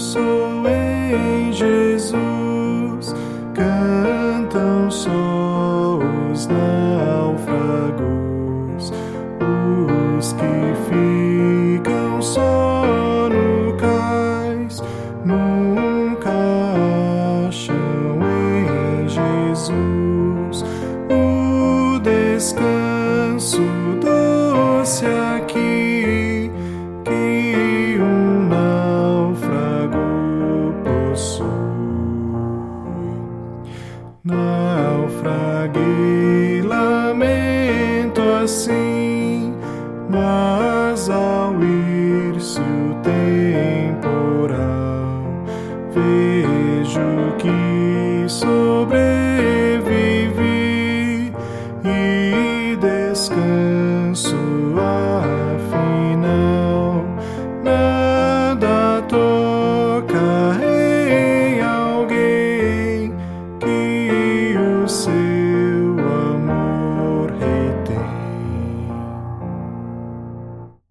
sou em Jesus, cantam só os náufragos, os que ficam só no cais, nunca acham em Jesus o descanso doce aqui que um náufrago possui. Naufraguei